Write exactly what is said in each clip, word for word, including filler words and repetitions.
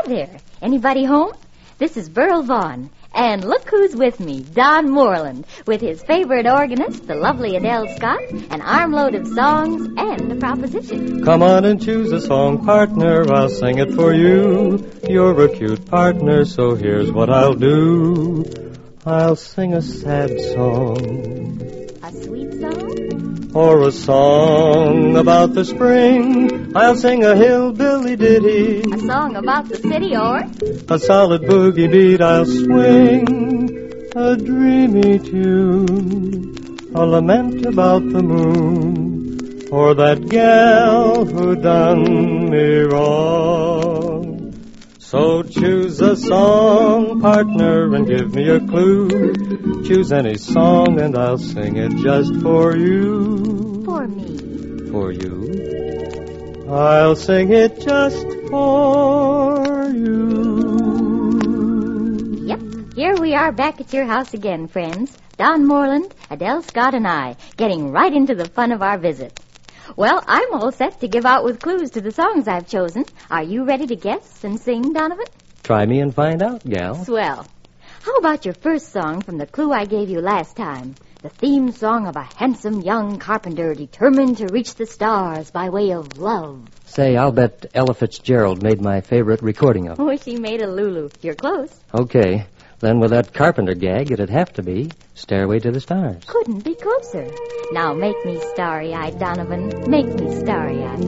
there. Anybody home? This is Burl Vaughn. And look who's with me, Don Moreland, with his favorite organist, the lovely Adele Scott, an armload of songs, and a proposition. Come on and choose a song partner, I'll sing it for you. You're a cute partner, so here's what I'll do. I'll sing a sad song. A sweet song? Or a song about the spring. I'll sing a hillbilly ditty. A song about the city, or? A solid boogie beat I'll swing. A dreamy tune. A lament about the moon. Or that gal who done me wrong. So choose a song, partner, and give me a clue. Choose any song and I'll sing it just for you. For me. For you. I'll sing it just for you. Yep, here we are back at your house again, friends. Don Moreland, Adele Scott, and I, getting right into the fun of our visit. Well, I'm all set to give out with clues to the songs I've chosen. Are you ready to guess and sing, Donovan? Try me and find out, gal. Swell. How about your first song from the clue I gave you last time? The theme song of a handsome young carpenter determined to reach the stars by way of love. Say, I'll bet Ella Fitzgerald made my favorite recording of it. Oh, she made a Lulu. You're close. Okay. Then with that carpenter gag, it'd have to be Stairway to the Stars. Couldn't be closer. Now make me starry-eyed, Donovan. Make me starry-eyed.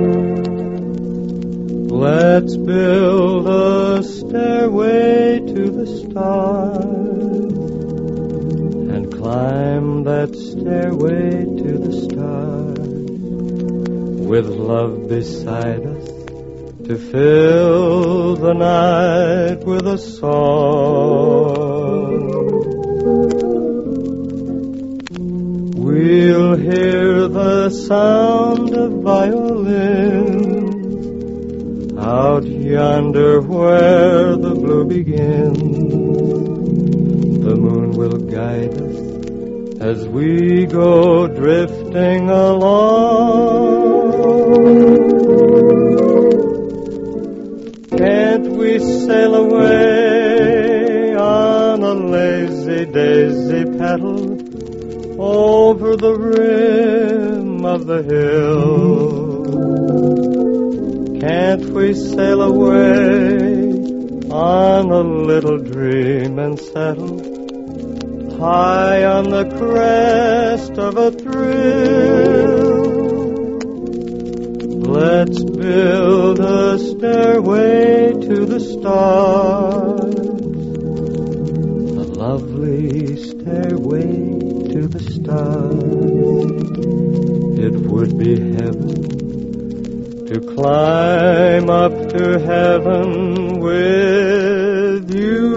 Let's build a stairway to the stars and climb that stairway to the stars with love beside us to fill the night with a song. We'll hear the sound of violins out yonder where the blue begins. The moon will guide us as we go drifting along. Can't we sail away on a lazy daisy paddle over the rim of the hill? Can't we sail away on a little dream and settle high on the crest of a thrill? Let's build a stairway to the stars, a lovely stairway to the stars. It would be heaven to climb up to heaven with you.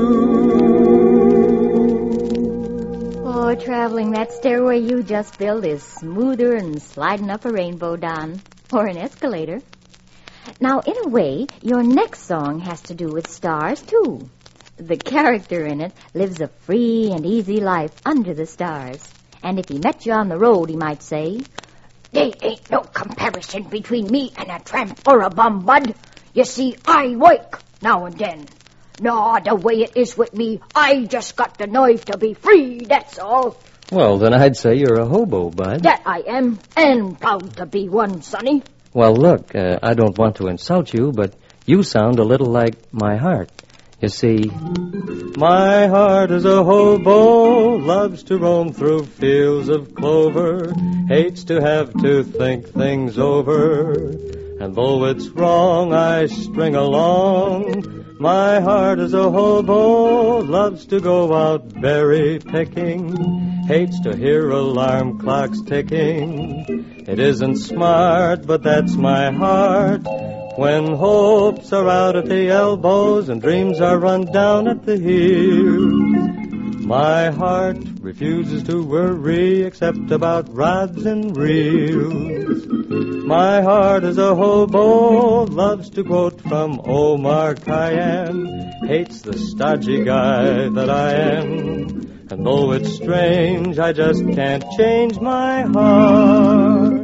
Oh, traveling that stairway you just built is smoother than sliding up a rainbow, Don. Or an escalator. Now, in a way, your next song has to do with stars, too. The character in it lives a free and easy life under the stars. And if he met you on the road, he might say, "There ain't no comparison between me and a tramp or a bum, bud. You see, I work now and then. No, the way it is with me, I just got the nerve to be free, that's all." Well, then I'd say you're a hobo, Bud. That I am, and proud to be one, Sonny. Well, look, uh, I don't want to insult you, but you sound a little like my heart. You see, my heart is a hobo, loves to roam through fields of clover, hates to have to think things over, and though it's wrong, I string along. My heart is a hobo, loves to go out berry picking, hates to hear alarm clocks ticking. It isn't smart, but that's my heart. When hopes are out at the elbows and dreams are run down at the heels, my heart refuses to worry except about rods and reels. My heart is a hobo, loves to quote from Omar Khayyam, hates the stodgy guy that I am. And though it's strange, I just can't change my heart.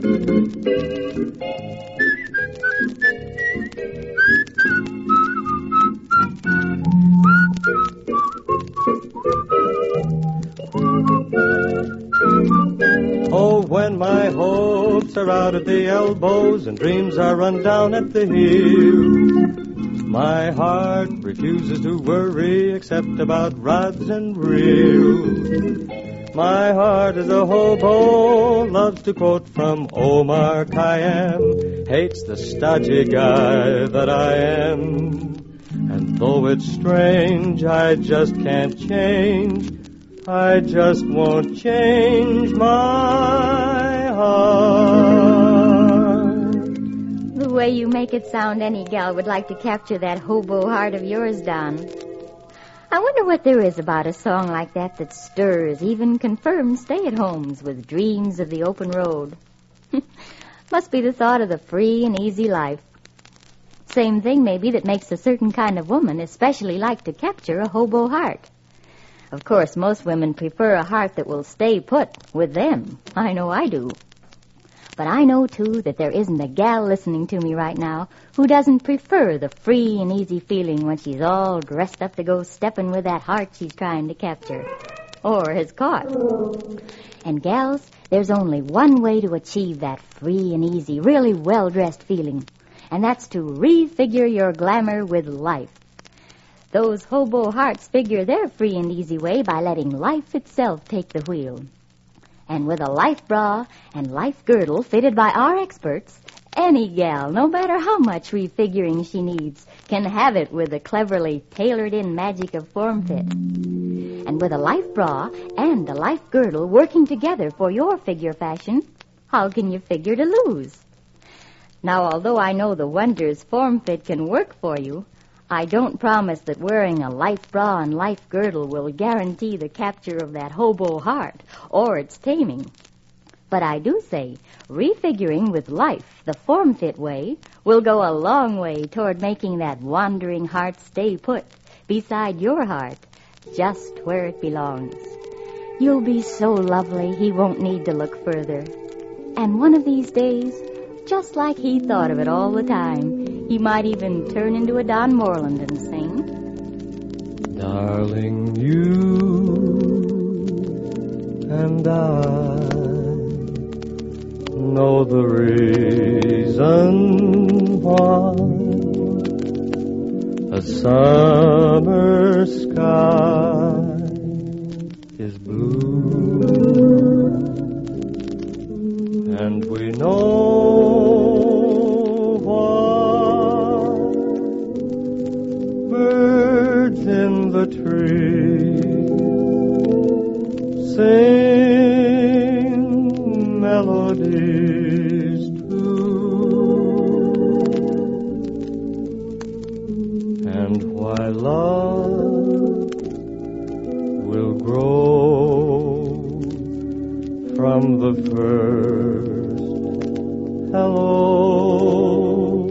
when my hopes are out at the elbows and dreams are run down at the heels. My heart refuses to worry except about rods and reels. My heart is a hobo, loves to quote from Omar Khayyam, hates the stodgy guy that I am. And though it's strange, I just can't change. I just won't change my heart. The way you make it sound, any gal would like to capture that hobo heart of yours, Don. I wonder what there is about a song like that that stirs even confirmed stay-at-homes with dreams of the open road. Must be the thought of the free and easy life. Same thing, maybe, that makes a certain kind of woman especially like to capture a hobo heart. Of course, most women prefer a heart that will stay put with them. I know I do. But I know, too, that there isn't a gal listening to me right now who doesn't prefer the free and easy feeling when she's all dressed up to go stepping with that heart she's trying to capture. Or has caught. And, gals, there's only one way to achieve that free and easy, really well-dressed feeling. And that's to refigure your glamour with life. Those hobo hearts figure their free and easy way by letting life itself take the wheel. And with a life bra and life girdle fitted by our experts, any gal, no matter how much refiguring she needs, can have it with the cleverly tailored-in magic of form fit. And with a life bra and a life girdle working together for your figure fashion, how can you figure to lose? Now, although I know the wonders form fit can work for you, I don't promise that wearing a life bra and life girdle will guarantee the capture of that hobo heart or its taming. But I do say refiguring with life the form fit way will go a long way toward making that wandering heart stay put beside your heart, just where it belongs. You'll be so lovely he won't need to look further. And one of these days, just like he thought of it all the time, he might even turn into a Don Moreland and sing, Darling, you and I know the reason why a summer sky is blue, and we know in the tree sing melodies too, and why love will grow from the first hello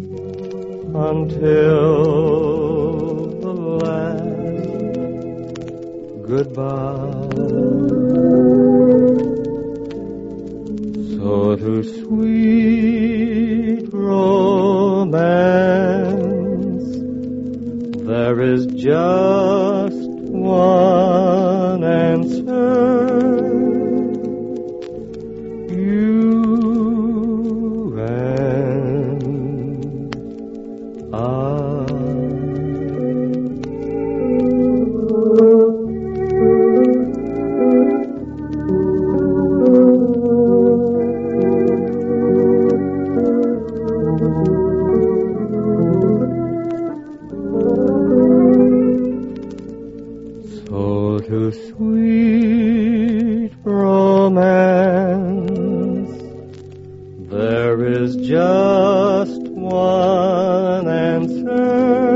until goodbye. So to sweet romance there is just one answer. You and I. To sweet romance there is just one answer.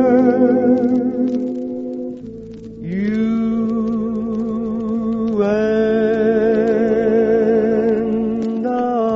You and I.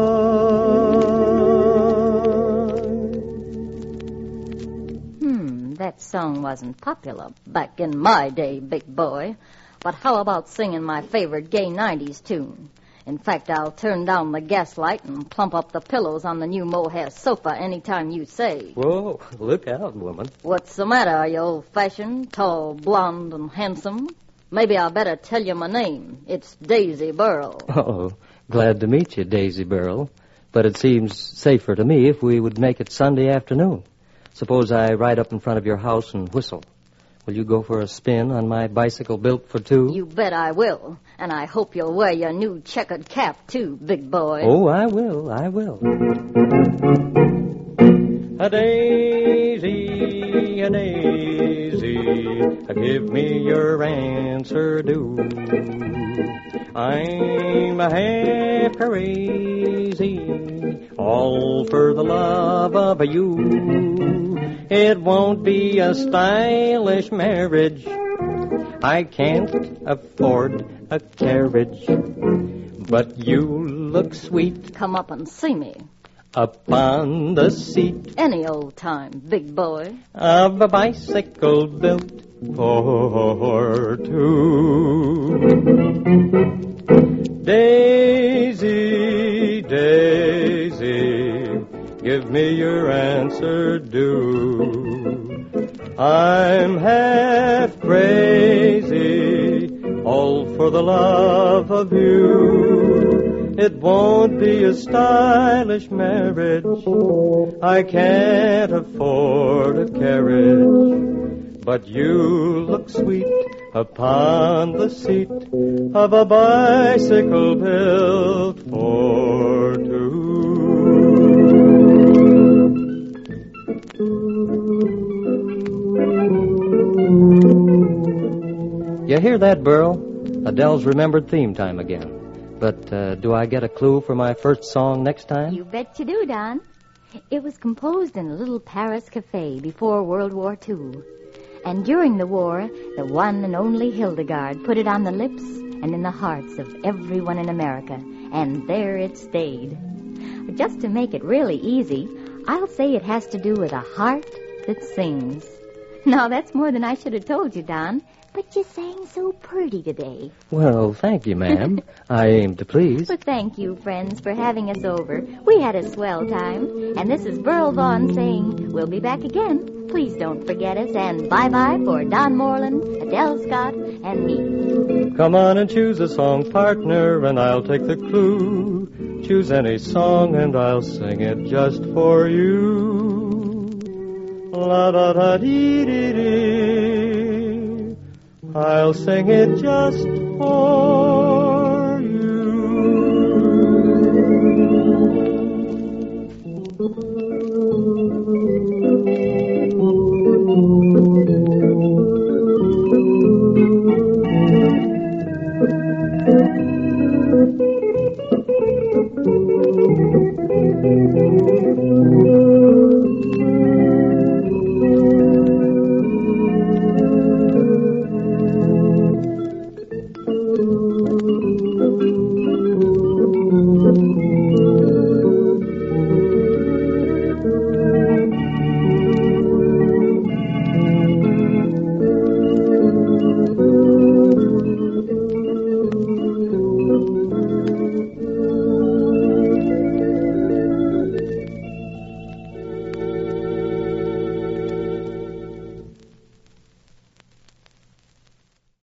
Hmm, that song wasn't popular back in my day, big boy. But how about singing my favorite gay nineties tune? In fact, I'll turn down the gaslight and plump up the pillows on the new mohair sofa anytime you say. Whoa, look out, woman. What's the matter? Are you old-fashioned, tall, blonde, and handsome? Maybe I better tell you my name. It's Daisy Burrell. Oh, Glad to meet you, Daisy Burl. But it seems safer to me if we would make it Sunday afternoon. Suppose I ride up in front of your house and whistle. Will you go for a spin on my bicycle built for two? You bet I will. And I hope you'll wear your new checkered cap, too, big boy. Oh, I will, I will. A daisy, a daisy, give me your answer, do. I'm a half crazy, all for the love of you. It won't be a stylish marriage. I can't afford a carriage. But you look sweet. Come up and see me. Upon the seat. Any old time, big boy. Of a bicycle built for two. Daisy, Daisy, give me your answer, do. I'm half crazy, all for the love of you. It won't be a stylish marriage. I can't afford a carriage. But you look sweet upon the seat of a bicycle built for two. You hear that, Burl? Adele's remembered theme time again. But uh, do I get a clue for my first song next time? You bet you do, Don. It was composed in a little Paris cafe before World War Two. And during the war, the one and only Hildegard put it on the lips and in the hearts of everyone in America. And there it stayed. But just to make it really easy, I'll say it has to do with a heart that sings. Now, that's more than I should have told you, Don. But you sang so pretty today. Well, thank you, ma'am. I aim to please. Well, thank you, friends, for having us over. We had a swell time. And this is Burl Vaughn saying we'll be back again. Please don't forget us, and bye-bye for Don Moreland, Adele Scott, and me. Come on and choose a song partner, and I'll take the clue. Choose any song, and I'll sing it just for you. La-da-da-dee-dee-dee. I'll sing it just for you. Thank you.